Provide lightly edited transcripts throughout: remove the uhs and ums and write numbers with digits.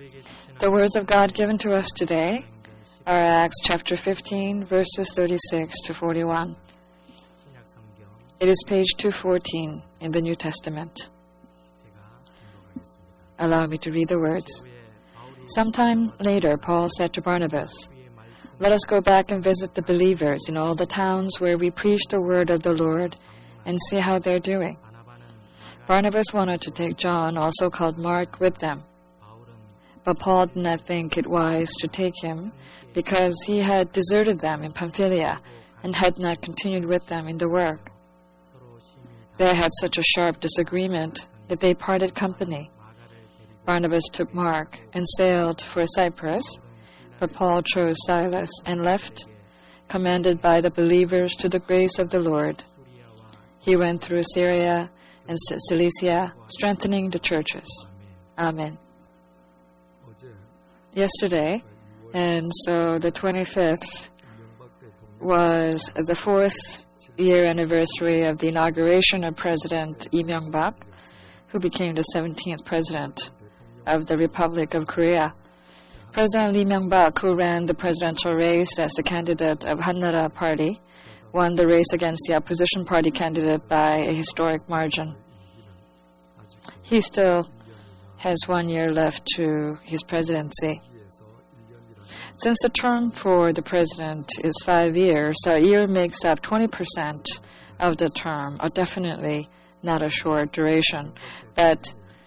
The words of God given to us today are Acts chapter 15, verses 36 to 41. It is page 214 in the New Testament. Allow me to read the words. Sometime later, Paul said to Barnabas, "Let us go back and visit the believers in all the towns where we preach the word of the Lord and see how they're doing." Barnabas wanted to take John, also called Mark, with them. But Paul did not think it wise to take him because he had deserted them in Pamphylia and had not continued with them in the work. They had such a sharp disagreement that they parted company. Barnabas took Mark and sailed for Cyprus, but Paul chose Silas and left, commanded by the believers to the grace of the Lord. He went through Syria and Cilicia, strengthening the churches. Amen. Yesterday, and so the 25th, was the 4th year anniversary of the inauguration of President Lee Myung-bak, who became the 17th president of the Republic of Korea. President Lee Myung-bak, who ran the presidential race as the candidate of Hannara Party, won the race against the opposition party candidate by a historic margin. He still has 1 year left to his presidency. Since the term for the president is 5 years, a year makes up 20% of the term, or definitely not a short duration. But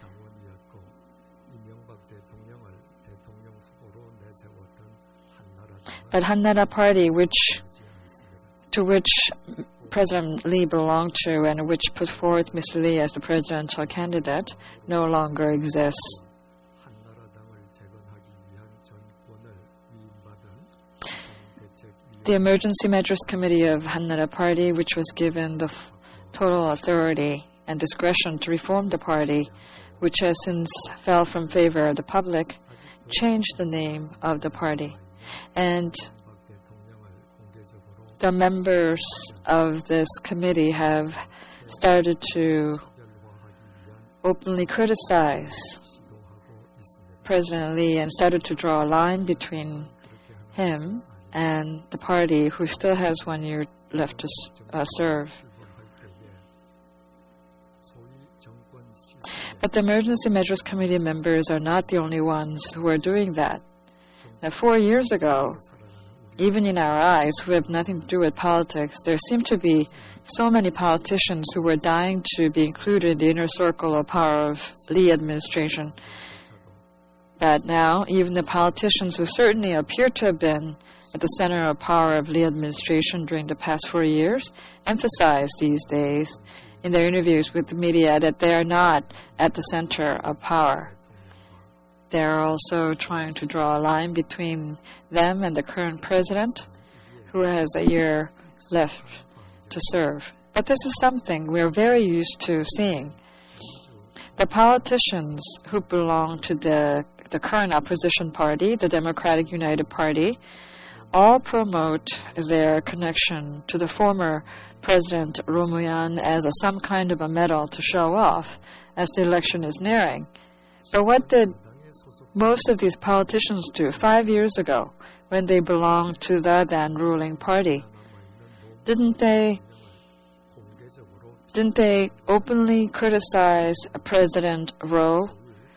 Hannara Party, to which President Lee belonged to and which put forth Mr. Lee as the presidential candidate, no longer exists. The Emergency Measures Committee of Hannara Party, which was given the total authority and discretion to reform the party, which has since fell from favor of the public, changed the name of the party. And the members of this committee have started to openly criticize President Lee and started to draw a line between him and the party, who still has 1 year left to serve. But the Emergency Measures Committee members are not the only ones who are doing that. Now, 4 years ago, even in our eyes, who have nothing to do with politics, there seem to be so many politicians who were dying to be included in the inner circle of power of Lee administration. But now, even the politicians who certainly appear to have been at the center of power of Lee administration during the past 4 years emphasize these days in their interviews with the media that they are not at the center of power. They are also trying to draw a line between them and the current president, who has a year left to serve. But this is something we're very used to seeing. The politicians who belong to the current opposition party, the Democratic United Party, all promote their connection to the former President Roh Moo-hyun as some kind of a medal to show off as the election is nearing. But what did most of these politicians do 5 years ago when they belonged to the then ruling party? Didn't they openly criticize President Roh,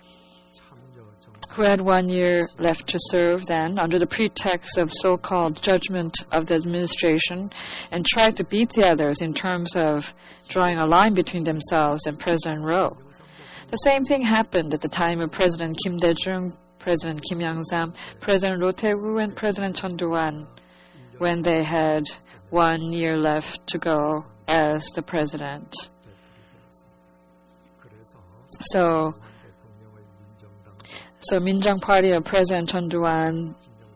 who had 1 year left to serve then, under the pretext of so-called judgment of the administration, and tried to beat the others in terms of drawing a line between themselves and President Roh? The same thing happened at the time of President Kim Dae-jung, President Kim Young-sam, President Roh Tae-woo, and President Chun Doo-hwan, when they had 1 year left to go as the president. So Minjung Party of President Chun Doo-hwan,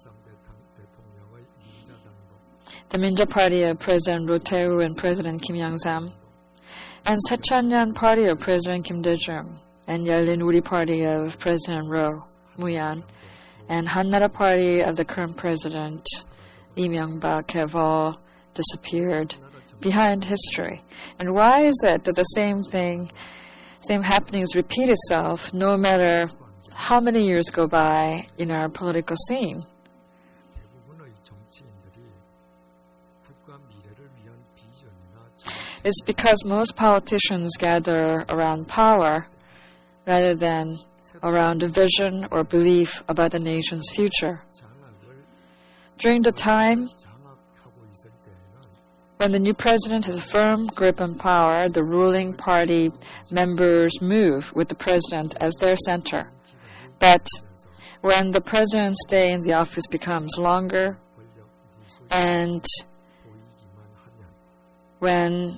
the Minja Party of President Roh Tae-woo and President Kim Young-sam, and Saechanyan Party of President Kim Dae-jung, and Yeolin Uri Party of President Roh Moo-hyun, and Hannara Party of the current president Lee Myung-bak have all disappeared behind history. And why is it that the same happenings repeat itself no matter how many years go by in our political scene? It's because most politicians gather around power rather than around a vision or belief about the nation's future. During the time when the new president has a firm grip on power, the ruling party members move with the president as their center. But when the president's stay in the office becomes longer, and when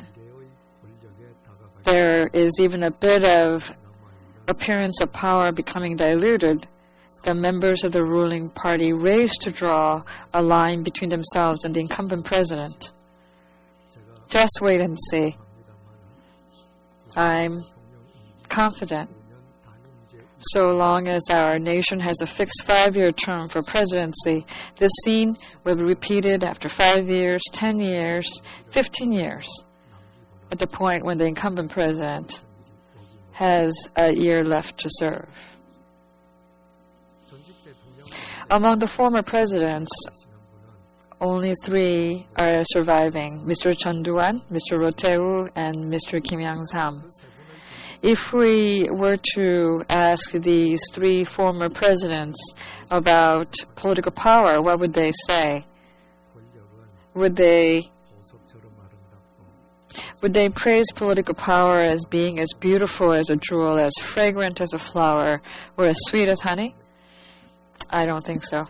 there is even a bit of appearance of power becoming diluted, the members of the ruling party race to draw a line between themselves and the incumbent president. Just wait and see. I'm confident. So long as our nation has a fixed 5-year term for presidency, this scene will be repeated after 5 years, 10 years, 15 years, at the point when the incumbent president has a year left to serve. Among the former presidents, only 3 are surviving: Mr. Chun Doo-hwan, Mr. Roh Tae-woo, and Mr. Kim Young-sam. If we were to ask these 3 former presidents about political power, what would they say? Would they praise political power as being as beautiful as a jewel, as fragrant as a flower, or as sweet as honey? I don't think so.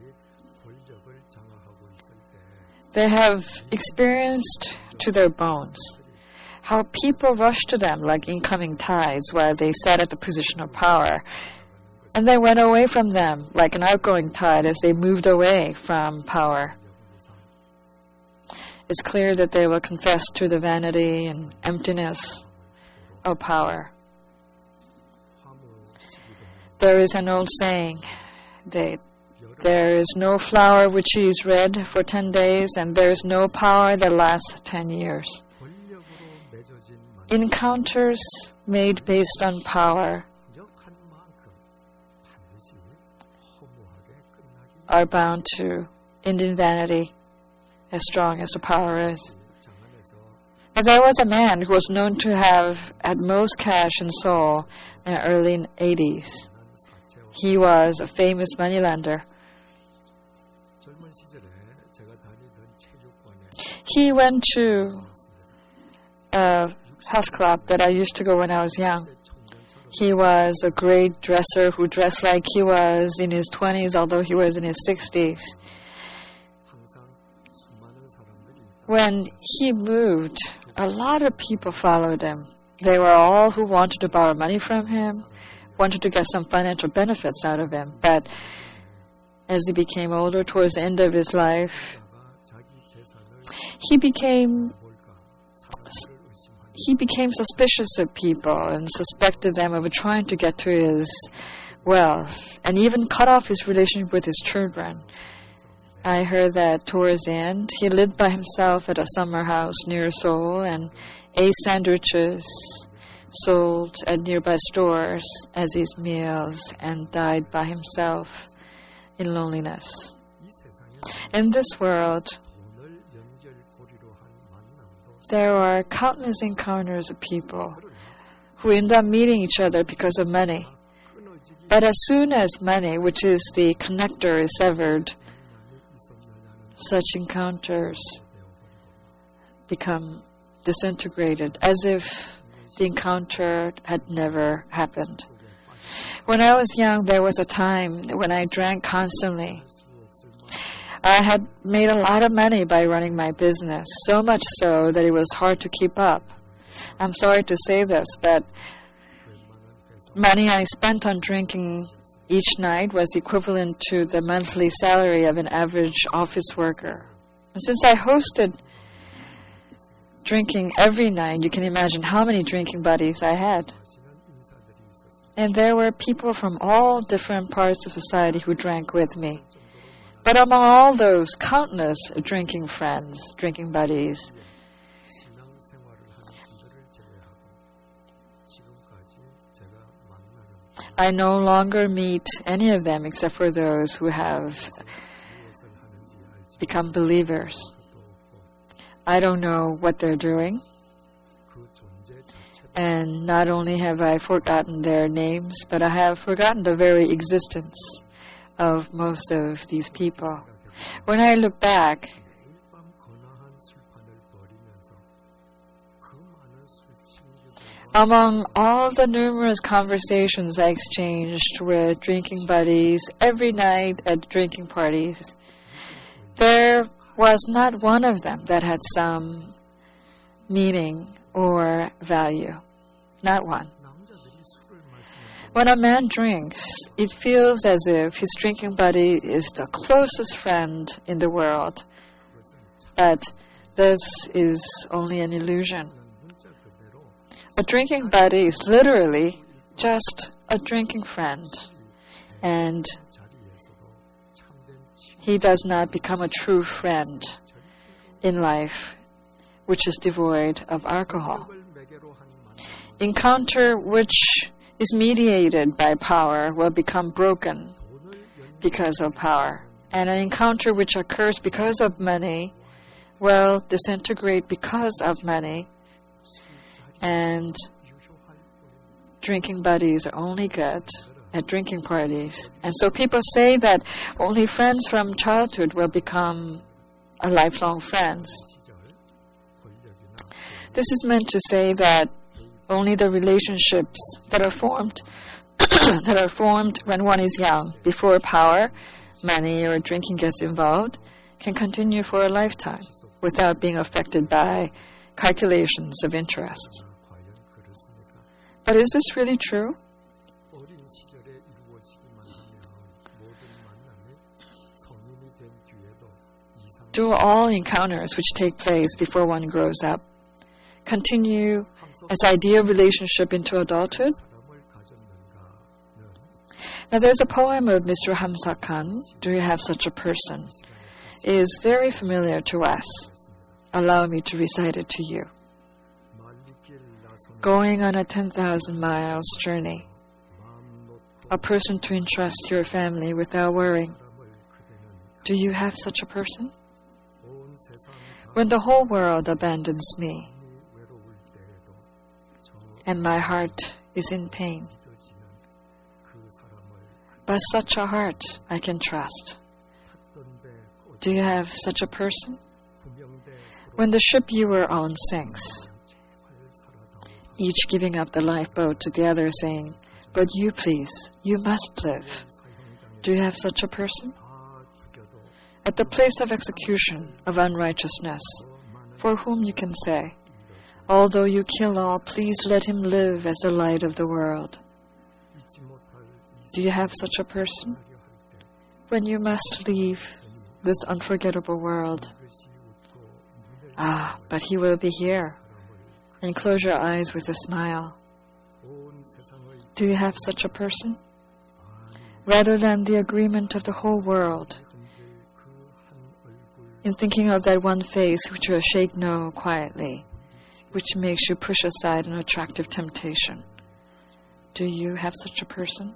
They have experienced to their bones how people rushed to them like incoming tides while they sat at the position of power, and they went away from them like an outgoing tide as they moved away from power. It's clear that they will confess to the vanity and emptiness of power. There is an old saying that there is no flower which is red for 10 days, and there is no power that lasts 10 years. Encounters made based on power are bound to end in vanity, as strong as the power is. And there was a man who was known to have had most cash in Seoul in the early 80s. He was a famous moneylender. He went to a health club that I used to go when I was young. He was a great dresser who dressed like he was in his 20s, although he was in his 60s. When he moved, a lot of people followed him. They were all who wanted to borrow money from him, wanted to get some financial benefits out of him. But as he became older, towards the end of his life, he became suspicious of people and suspected them of trying to get to his wealth, and even cut off his relationship with his children. I heard that towards the end, he lived by himself at a summer house near Seoul and ate sandwiches sold at nearby stores as his meals and died by himself in loneliness. In this world, there are countless encounters of people who end up meeting each other because of money. But as soon as money, which is the connector, is severed, such encounters become disintegrated, as if the encounter had never happened. When I was young, there was a time when I drank constantly. I had made a lot of money by running my business, so much so that it was hard to keep up. I'm sorry to say this, but money I spent on drinking each night was equivalent to the monthly salary of an average office worker. And since I hosted drinking every night, you can imagine how many drinking buddies I had. And there were people from all different parts of society who drank with me. But among all those countless drinking friends, drinking buddies, I no longer meet any of them except for those who have become believers. I don't know what they're doing. And not only have I forgotten their names, but I have forgotten the very existence of most of these people. When I look back, among all the numerous conversations I exchanged with drinking buddies every night at drinking parties, there was not one of them that had some meaning or value. Not one. When a man drinks, it feels as if his drinking buddy is the closest friend in the world. But this is only an illusion. A drinking buddy is literally just a drinking friend. And he does not become a true friend in life, which is devoid of alcohol. Encounter which is mediated by power will become broken because of power. And an encounter which occurs because of money will disintegrate because of money. And drinking buddies are only good at drinking parties. And so people say that only friends from childhood will become a lifelong friends. This is meant to say that only the relationships that are formed when one is young, before power, money, or drinking gets involved, can continue for a lifetime without being affected by calculations of interest. But is this really true? Do all encounters which take place before one grows up continue as ideal relationship into adulthood? Now there's a poem of Mr. Hamsakan, Do You Have Such a Person? It is very familiar to us. Allow me to recite it to you. Going on a 10,000 miles journey, a person to entrust your family without worrying. Do you have such a person? When the whole world abandons me, and my heart is in pain, but such a heart I can trust. Do you have such a person? When the ship you were on sinks, each giving up the lifeboat to the other saying, but you please, you must live. Do you have such a person? At the place of execution of unrighteousness, for whom you can say, although you kill all, please let him live as the light of the world. Do you have such a person? When you must leave this unforgettable world. Ah, but he will be here. And close your eyes with a smile. Do you have such a person? Rather than the agreement of the whole world, in thinking of that one face which will shake no quietly, which makes you push aside an attractive temptation. Do you have such a person?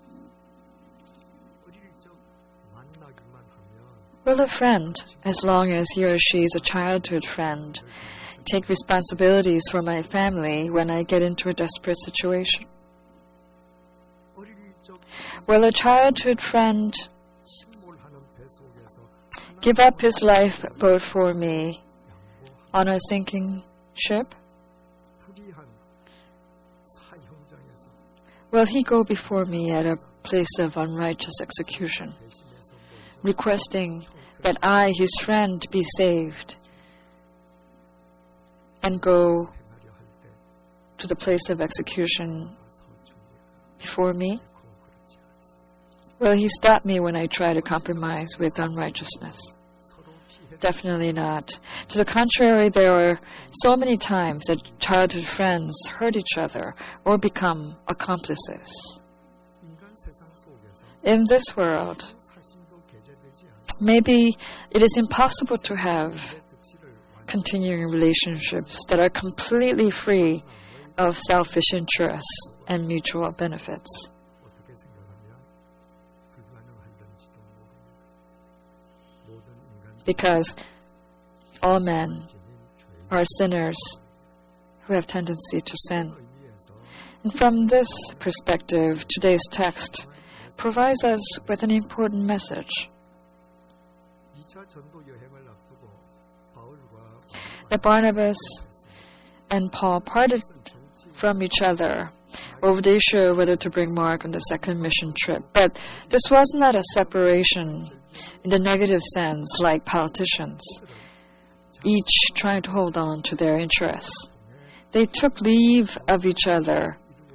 Will a friend, as long as he or she is a childhood friend, take responsibilities for my family when I get into a desperate situation? Will a childhood friend give up his lifeboat for me on a sinking ship? Will he go before me at a place of unrighteous execution, requesting that I, his friend, be saved, and go to the place of execution before me? Will he stop me when I try to compromise with unrighteousness? Definitely not. To the contrary, there are so many times that childhood friends hurt each other or become accomplices. In this world, maybe it is impossible to have continuing relationships that are completely free of selfish interests and mutual benefits. because all men are sinners who have tendency to sin. And from this perspective, today's text provides us with an important message. That Barnabas and Paul parted from each other over the issue of whether to bring Mark on the second mission trip. But this was not a separation in the negative sense like politicians, each trying to hold on to their interests. They took leave of each other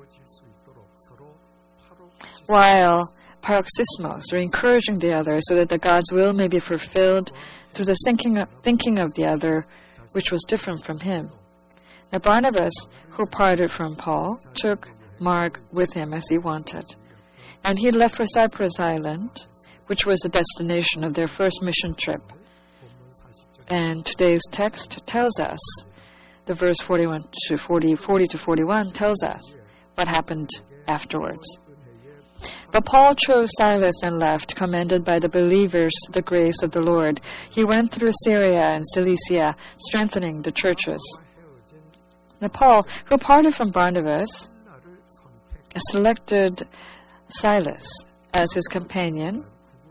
while paroxysmos, or encouraging the other so that the God's will may be fulfilled through the thinking of the other, which was different from him. Now Barnabas, who parted from Paul, took Mark with him as he wanted. And he left for Cyprus Island, which was the destination of their first mission trip. And today's text tells us, the verse 40 to 41 tells us what happened afterwards. But Paul chose Silas and left, commended by the believers the grace of the Lord. He went through Syria and Cilicia, strengthening the churches. Now Paul, who parted from Barnabas, selected Silas as his companion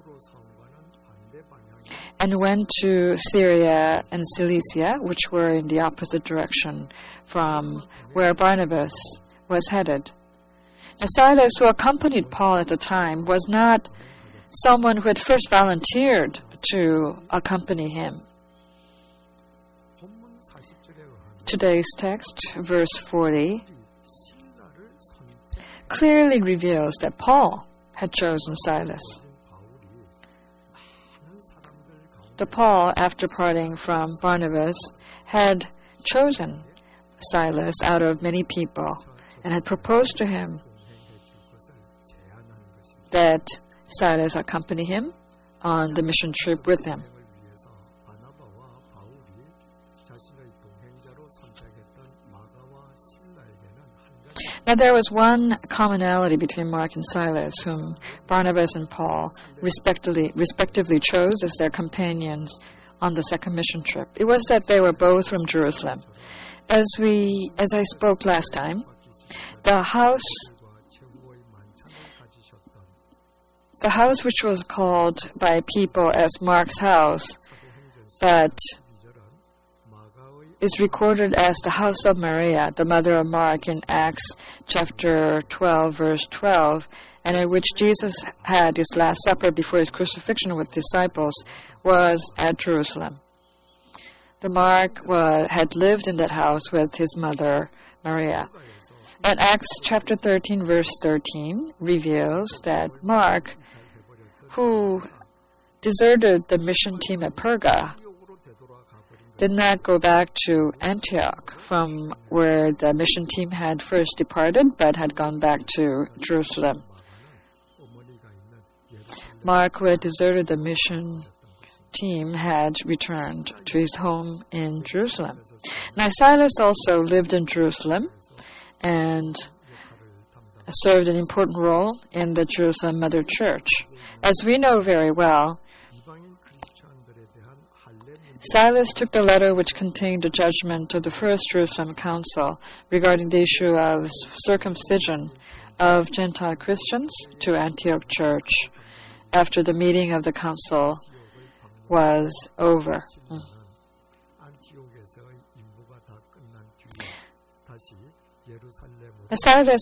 and went to Syria and Cilicia, which were in the opposite direction from where Barnabas was headed. Now Silas, who accompanied Paul at the time, was not someone who had first volunteered to accompany him. Today's text, verse 40, clearly reveals that Paul had chosen Silas. The Paul, after parting from Barnabas, had chosen Silas out of many people and had proposed to him that Silas accompany him on the mission trip with him. Now there was one commonality between Mark and Silas, whom Barnabas and Paul respectively chose as their companions on the second mission trip. It was that they were both from Jerusalem. As I spoke last time, the house which was called by people as Mark's house, but is recorded as the house of Maria, the mother of Mark, in Acts chapter 12, verse 12, and in which Jesus had his Last Supper before his crucifixion with disciples, was at Jerusalem. The Mark had lived in that house with his mother, Maria. And Acts chapter 13, verse 13, reveals that Mark, who deserted the mission team at Perga, did not go back to Antioch, from where the mission team had first departed, but had gone back to Jerusalem. Mark, who had deserted the mission team, had returned to his home in Jerusalem. Now Silas also lived in Jerusalem and served an important role in the Jerusalem Mother Church. As we know very well, Silas took the letter which contained the judgment of the First Jerusalem Council regarding the issue of circumcision of Gentile Christians to Antioch Church after the meeting of the council was over. Silas,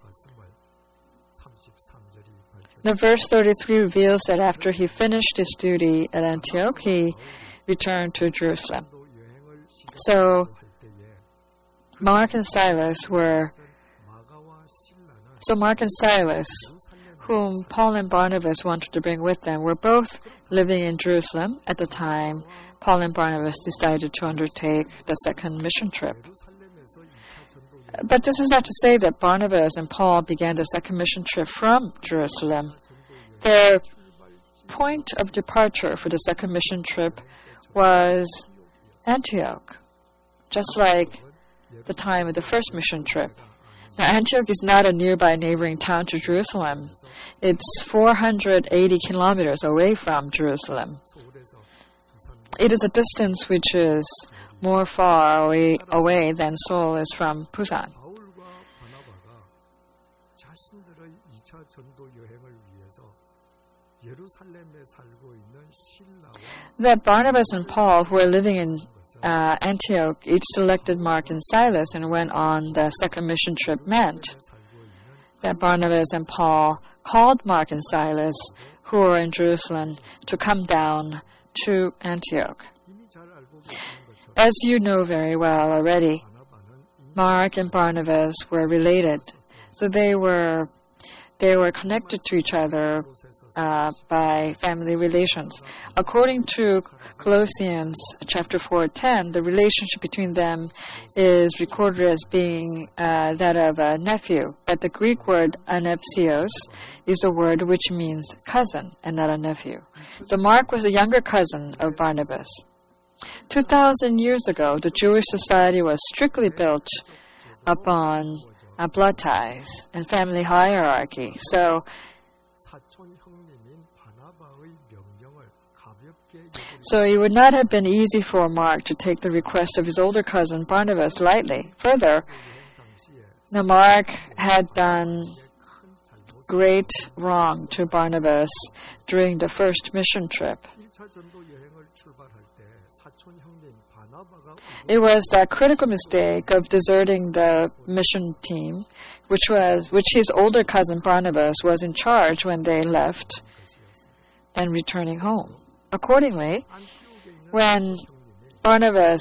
the verse 33 reveals that after he finished his duty at Antioch, he returned to Jerusalem. So Mark and Silas, whom Paul and Barnabas wanted to bring with them, were both living in Jerusalem at the time Paul and Barnabas decided to undertake the second mission trip. But this is not to say that Barnabas and Paul began the second mission trip from Jerusalem. Their point of departure for the second mission trip was Antioch, just like the time of the first mission trip. Now, Antioch is not a nearby neighboring town to Jerusalem. It's 480 kilometers away from Jerusalem. it is a distance which is more far away than Seoul is from Busan. 바울과 바나바가 자신들의 2차 전도 여행을 위해서 예루살렘에 살고 있는 실라와 That Barnabas and Paul, who were living in Antioch, each selected Mark and Silas and went on the second mission trip meant 살고 있는 that Barnabas and Paul called Mark and Silas, who were in Jerusalem, to come down to Antioch. 이미 잘 알고 계시는 것처럼 As you know very well already, 바나바는 Mark and Barnabas were related, so they were connected to each other by family relations. According to Colossians chapter 4:10, the relationship between them is recorded as being that of a nephew, but the Greek word anepsios is a word which means cousin and not a nephew. So Mark was the younger cousin of Barnabas. 2,000 years ago, the Jewish society was strictly built upon blood ties and family hierarchy. So 사촌 형님인 바나바의 명령을 가볍게 it would not have been easy for Mark to take the request of his older cousin Barnabas lightly. Further, now Mark had done great wrong to Barnabas during the first mission trip. 1차 전도 여행을 출발할 때 사촌 형님 바나바가 It was that critical mistake of deserting the mission team, which his older cousin Barnabas was in charge when they left and returning home. Accordingly, when Barnabas,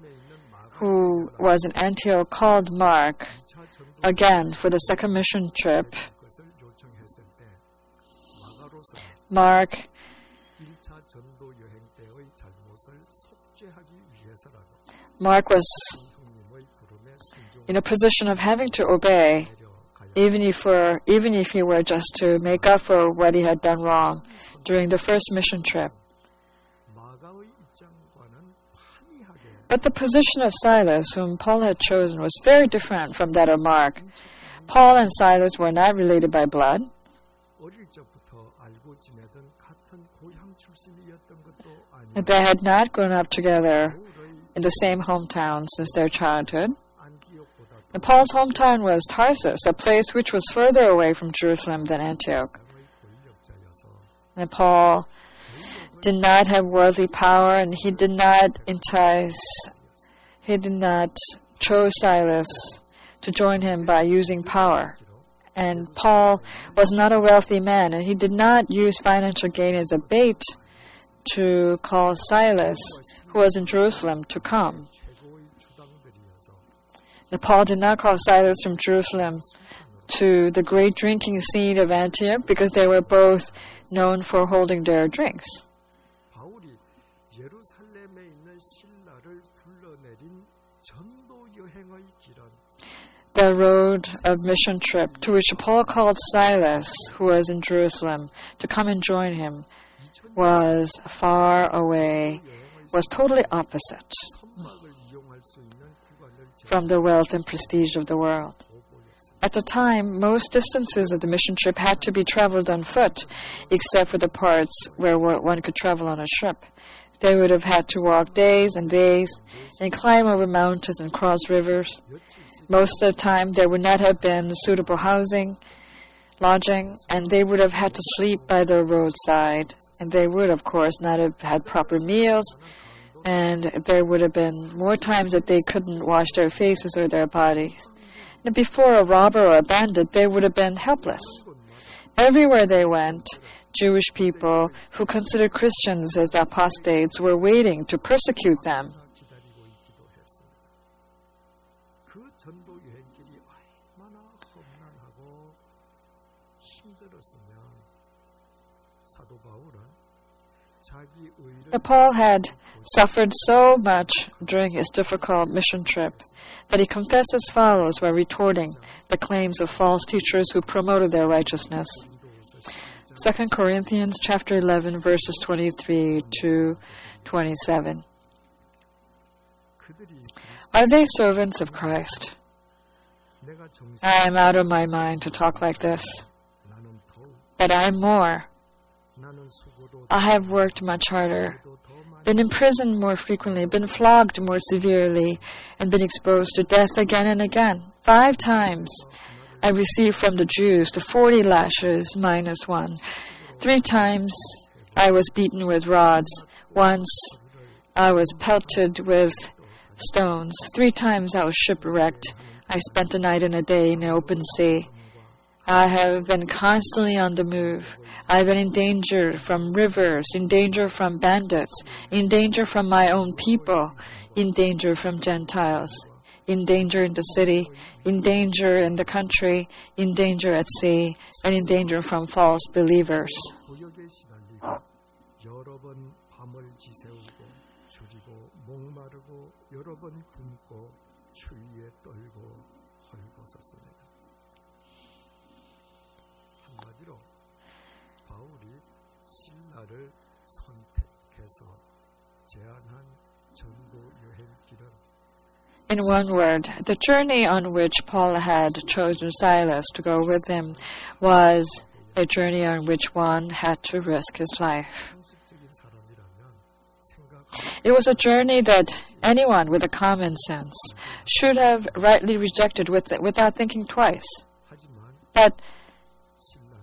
who was in Antioch, called Mark again for the second mission trip, 그것을 요청했을 때 마가로서 Mark 1차 전도 여행 때의 잘못을 속죄하기 위해서라도 was 형님의 부름에 순종하려 in a position of having to obey, 가야 even if he were just to make up for what he had done wrong during the first mission trip. 마가의 입장과는 판이하게 But the position of Silas, whom Paul had chosen, was very different from that of Mark. Paul and Silas were not related by blood. 어릴 적부터 알고 지내던 같은 고향 출신이었던 것도 아니고 And they had not grown up together 바울의 in the same hometown since their childhood. 안티옥보다 And Paul's hometown was Tarsus, a place which was further away from Jerusalem than Antioch. 당의 권력자여서 And Paul did not have worldly power, and he did not chose Silas to join him by using power. And Paul was not a wealthy man, and he did not use financial gain as a bait to call Silas, who was in Jerusalem, to come. 최고의 주당들이어서 And Paul did not call Silas from Jerusalem to the great drinking scene of Antioch because they were both known for holding their drinks. 바울이 예루살렘에 있는 신라를 불러내린 전도 여행의 길은 The road of mission trip to which Paul called Silas, who was in Jerusalem, to come and join him was far away, was totally opposite 선박을 이용할 수 있는 구간을 from the wealth and prestige of the world. 제공했습니다. At the time, most distances of the mission trip had to be traveled on foot, except for the parts where one could travel on a ship. They would have had to walk days and days and climb over mountains and cross rivers. Most of the time, there would not have been suitable housing, lodging, and they would have had to sleep by the roadside. And they would, of course, not have had proper meals, and there would have been more times that they couldn't wash their faces or their bodies. And before a robber or a bandit, they would have been helpless. Everywhere they went, Jewish people who considered Christians as apostates were waiting to persecute them. 기다리고 있기도 했습니다. 그 전도 여행길이 얼마나 험난하고 힘들었으면 사도 바울은 자기 의를 Paul had suffered so much during his difficult mission trip that he confessed as follows while retorting the claims of false teachers who promoted their righteousness. 2 Corinthians chapter 11, verses 23 to 27. 그들이 Are they servants of Christ? 내가 정신 I am out of my mind to talk like this, 나는 더욱 but I'm more. 나는 수고도 I have worked much harder. 더 많이 been imprisoned more frequently, been flogged more severely, and been exposed to death again and again. 5 times I received from the Jews the 40 lashes minus 1. 3 times I was beaten with rods. Once I was pelted with stones. 3 times I was shipwrecked. I spent a night and a day in the open sea. I have been constantly on the move. I've been in danger from rivers, in danger from bandits, in danger from my own people, in danger from Gentiles, in danger in the city, in danger in the country, in danger at sea, and in danger from false believers. 고역에 시달리고 여러 번 밤을 지새우고 줄이고 목마르고 여러 번 굶고 추위에 떨고 헐벗었습니다. 한마디로 바울이 신라를 선택해서 제안한 전도 여행 길은 In one word, the journey on which Paul had chosen Silas to go with him was a journey on which one had to risk his life. 상식적인 사람이라면 생각 It was a journey that anyone with a common sense should have rightly rejected without thinking twice. 하지만 But 신라는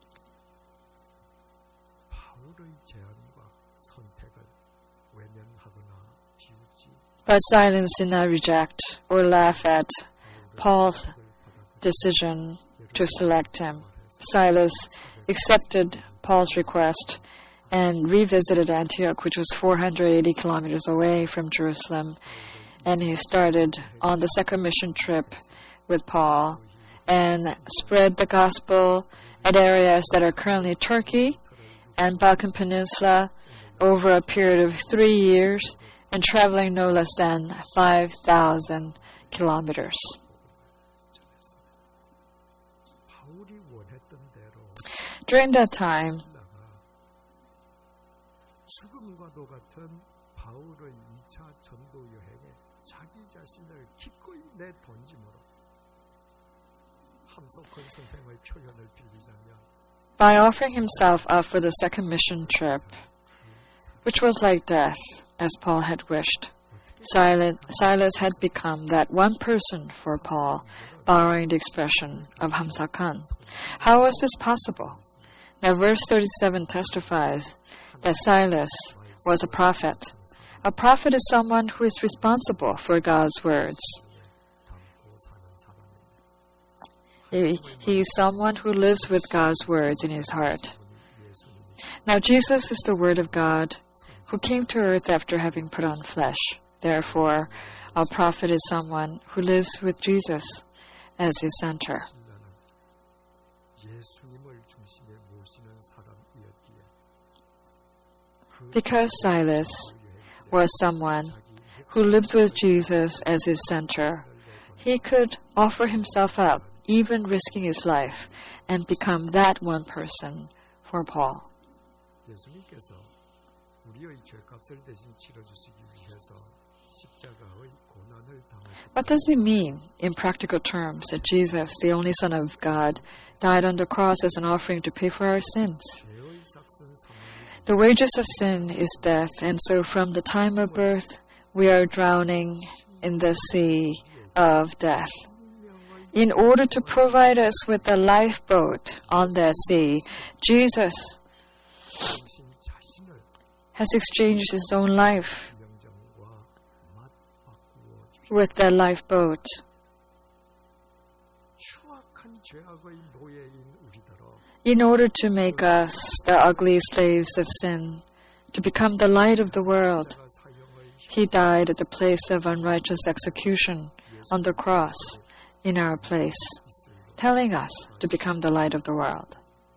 바울의 제안과 선택을 외면하거나 비웃지 Silas did not reject or laugh at Paul's decision to select him. Silas accepted Paul's request and revisited Antioch, which was 480 kilometers away from Jerusalem. And he started on the second mission trip with Paul and spread the gospel at areas that are currently Turkey and Balkan Peninsula over a period of 3 years and traveling no less than 5,000 kilometers. 바울이 원했던 대로 During that time, 신라가 죽음과도 같은 바울의 2차 전도 여행에 자기 자신을 기꺼이 내던짐으로 함석헌 선생의 표현을 빌리자면 by offering himself up for the second mission trip, which was like death, as Paul had wished, Silas had become that one person for Paul, borrowing the expression of Hamsakan. How was this possible? Now, verse 37 testifies that Silas was a prophet. A prophet is someone who is responsible for God's words. 담고 사는 사람입니다. He is someone who lives with God's words in his heart. 예수님이 Now, Jesus is the Word of God who came to earth after having put on flesh. Therefore, a prophet is someone who lives with Jesus as his center. 신라는 예수님을 중심에 모시는 사람이었기에 Because Silas was someone who lived with Jesus as his center, he could offer himself up, even risking his life, and become that one person for Paul. 예수님께서 우리의 죄값을 대신 치러주시기 위해서 십자가의 고난을 당하셨고 What does it mean, in practical terms, that Jesus, the only Son of God, died on the cross as an offering to pay for our sins? 죄의 삭슨 사망이 The wages of sin is death, and so from the time of birth, we are drowning in the sea of death. In order to provide us with a lifeboat on that sea, Jesus 당신 자신을 has exchanged his own life 명령과 맞바꾸어 주셨습니다. with that lifeboat. 추악한 죄악의 노예인 우리더러 In order to make us the ugly slaves of sin, to become the light of the world, 십자가 사형의 he died at the place of unrighteous execution on the cross in our place, telling us to become the light of the world.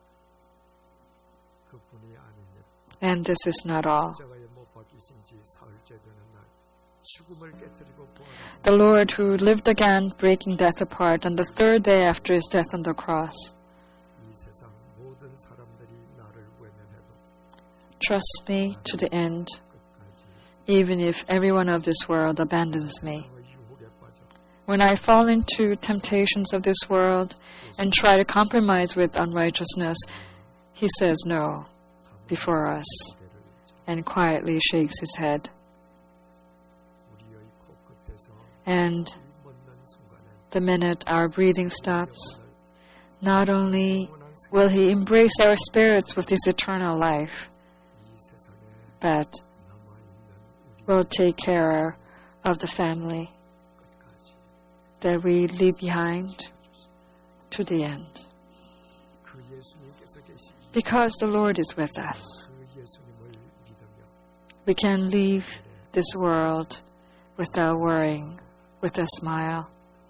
그뿐이 아닙니다. And this is not all. 십자가에 못 박히신 지 사흘째 되는 날 죽음을 깨뜨리고 부활하신 The Lord, who lived again, breaking death apart on the third day after his death on the cross, 이 세상 모든 사람들이 나를 외면해도 trusts me to the end, 끝까지 even if everyone of this world abandons me. 세상의 유혹에 빠져 When I fall into temptations of this world and try to compromise with unrighteousness, he says no before us. 고개를 쳐 and quietly shakes his head. 우리의 코끝에서 And 묻는 순간에 the minute our breathing stops, not only will he embrace our spirits with his eternal life, 이 세상에 but 남아있는 우리 will take care of the family 끝까지 that we leave behind to the end. 그 예수님께서 계시기 Because the Lord is with us, 그 예수님을 믿으며 we can leave this world without worrying, with a smile.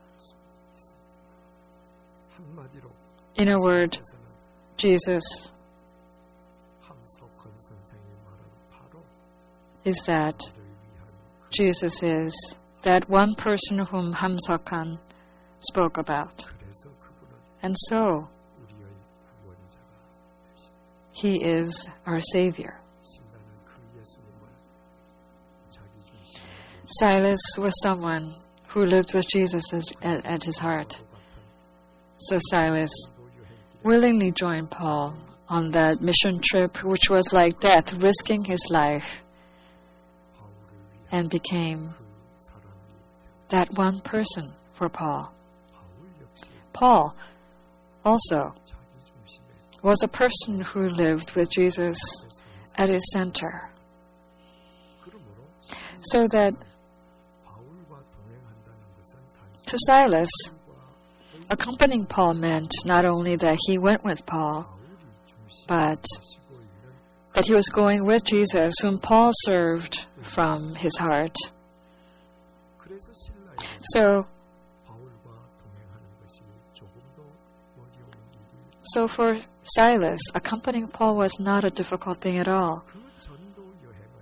한마디로 In a word, 에서는 Jesus 함석헌 선생이 말한 바로 is that 우리를 위한 Jesus is that one person whom Ham Seok-han spoke about. 그래서 그분은 And so, 우리의 구원자가 되신 he is our Savior. 신라는 그 예수님을 자기 중심에 Silas was someone who lived with Jesus at his heart. So Silas willingly joined Paul on that mission trip, which was like death, risking his life, 바울을 위해 and became 그 사람이 되어 that one person for Paul. 바울 역시 Paul also 자기 중심에 was a person who lived with Jesus at his center, 그러므로 so that 바울과 동행한다는 것은 단순히 to Silas, accompanying Paul meant not only that he went with Paul, 바울이 중심에 but 모시고 있는 that he was going with Jesus, whom Paul served from his heart. 그래서 신라에게 So 바울과 동행하는 것이 조금도 어려운 일이 So for Silas, accompanying Paul was not a difficult thing at all. 그 전도 여행을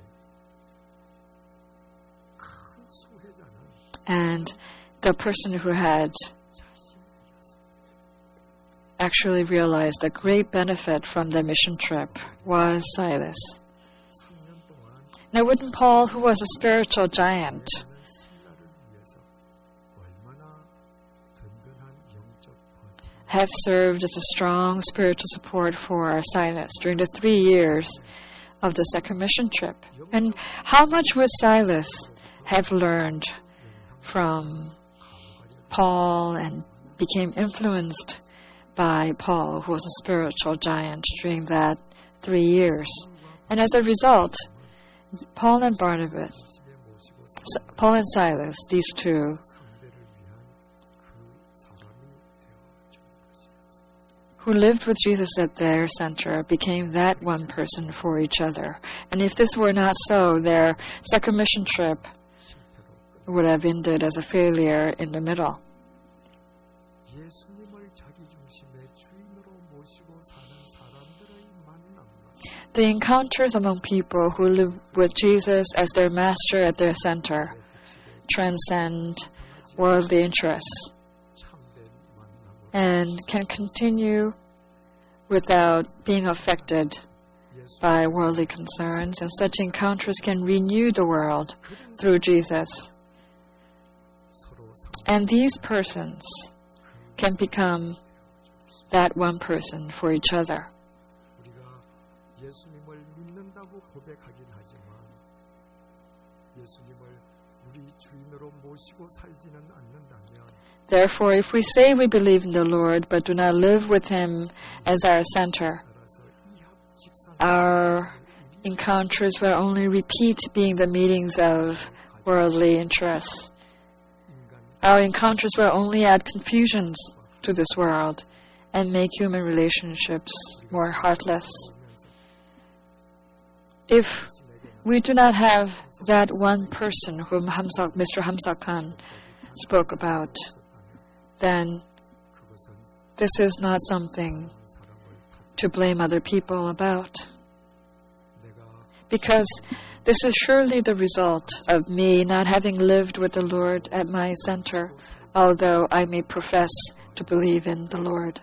큰 수혜자는 And the person who had 자신이었습니다. actually realized a great benefit from the mission trip was Silas. 3년 동안 Now, wouldn't Paul, who was a spiritual giant, 저는 신라를 위해서 얼마나 든든한 영적 버팀 have served as a strong spiritual support for Silas during the 3 years of the second mission trip? And how much would Silas have learned from Paul and became influenced by Paul, who was a spiritual giant during that 3 years? And as a result, Paul and Barnabas, 집에 모시고 Paul and Silas, these two, 상대를 위한 그 사람이 되어준 것이었습니다. who lived with Jesus at their center, became that one person for each other. And if this were not so, their second mission trip 실패로 would have ended as a failure in the middle. 예수님을 자기 중심의 주인으로 모시고 사는 사람들의 만남 The encounters among people who live with Jesus as their master at their center transcend worldly interests 참된 만남으로 and can continue without being affected 예수 by worldly concerns. And such encounters can renew the world through Jesus. 서로 And these persons can become that one person for each other. 우리가 예수님을 믿는다고 고백하긴 하지만 예수님을 우리 주인으로 모시고 살지는 않는다면 Therefore, if we say we believe in the Lord but do not live with Him as our center, 따라서 이합 집산 our encounters will only repeat being the meetings of worldly interests. 인간 Our encounters will only add confusions to this world and make human relationships more heartless. 보면서 If we do not have that one person whom Mr. Ham Seok-han spoke about, then 그것은 this is not something 사람을 to blame other people about. 내가 Because this is surely the result of me not having lived with the Lord at my center, although I may profess to believe in the Lord.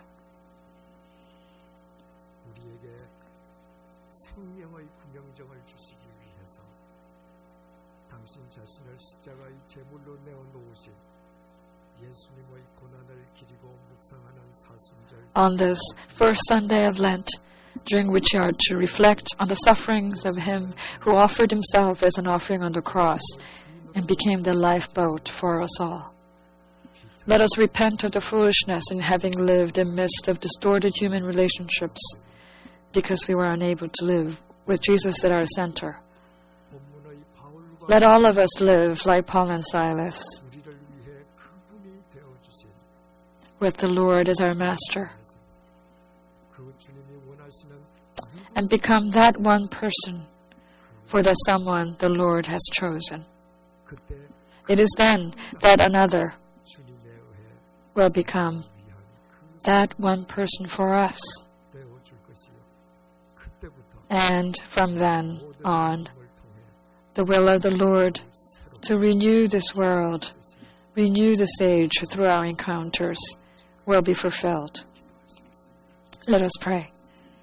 우리에게 생명의 구명정을 주시기 위해서 당신 자신을 십자가의 제물로 내어 놓으신 예수님의 고난을 기리고 묵상하는 사순절 On this first Sunday of Lent, during which we are to reflect on the sufferings of Him who offered Himself as an offering on the cross and became the lifeboat for us all. Let us repent of the foolishness in having lived amidst of distorted human relationships because we were unable to live with Jesus at our center. 본문의 바울과 Let all of us live like Paul and Silas, 우리를 위해 그분이 되어 주신 with the Lord as our master, 그 주님이 원하시는 and become that one person for the someone the Lord has chosen. 그때 It is then that another 주님에 의해 will become 위한 그 that one person for us. 되어 줄 것이요. 그때부터 And from then 모든 on, 힘을 통해 the will of the Lord to renew this world, renew this age through our encounters, will be fulfilled. Let us pray.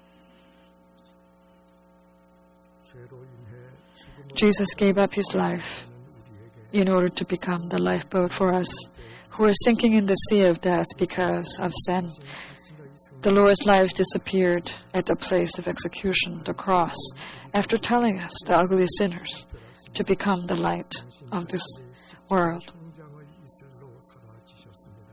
죄로 인해 죽음을 Jesus gave up His life 우리에게 in order to become the lifeboat for us who are sinking in the sea of death because of sin. The Lord's life disappeared at the place of execution, the cross, after telling us, the ugly sinners, to become the light of this world. 통장의 이슬로 사라지셨습니다.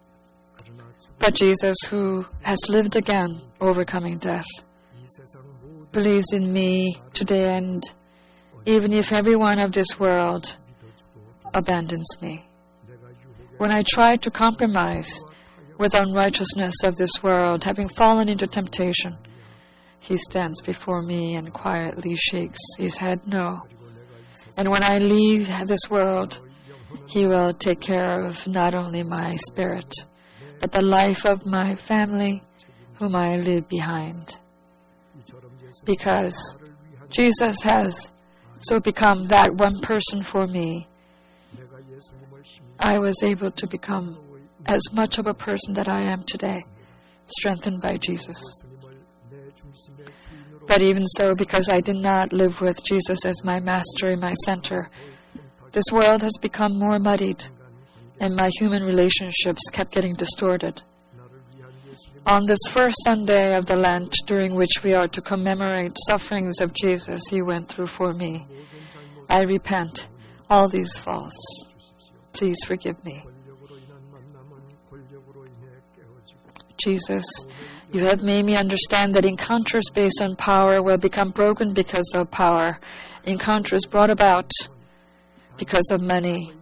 그러나 죽음 But Jesus, who has lived again, overcoming death, 이 세상 모든 believes in me to the end, even if every one of this world 믿어주고 abandons me. 내가 유혹에 When I try to compromise with unrighteousness of this world, having fallen into temptation, He stands before me and quietly shakes His head no. And when I leave this world, He will take care of not only my spirit, but the life of my family, whom I leave behind. 이처럼 예수 Because 나를 위한 Jesus has so become that one person for me, 내가 예수님을 힘입어 I was able to become as much of a person that I am today, strengthened by Jesus. 예수님을 내 중심의 주인으로 But even so, because I did not live with Jesus as my master and my center, this world has become more muddied, and my human relationships kept getting distorted. 나를 위한 예수님 On this first Sunday of the Lent, during which we are to commemorate sufferings of Jesus He went through for me, I repent all these faults. Please forgive me. 권력으로 인한 만남은 권력으로 인해 깨어지고 Jesus, You have made me understand that encounters based on power will become broken because of power. Encounters brought about because of many,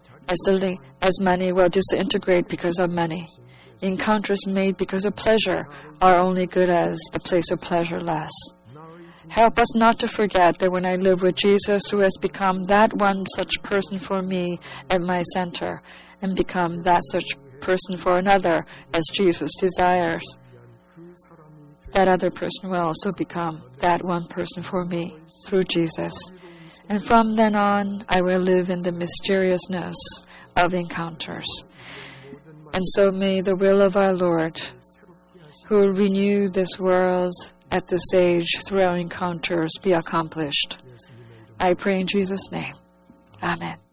as many will disintegrate because of many. Encounters made because of pleasure are only good as the place of pleasure lasts. Help us not to forget that when I live with Jesus, who has become that one such person for me at my center, and become that such person for another as Jesus desires, 그 사람이 that other person will also become that one person for me through Jesus. And from then on, I will live in the mysteriousness of encounters. And so may the will of our Lord, who will renew this world at this age through our encounters, be accomplished. I pray in Jesus' name. Amen.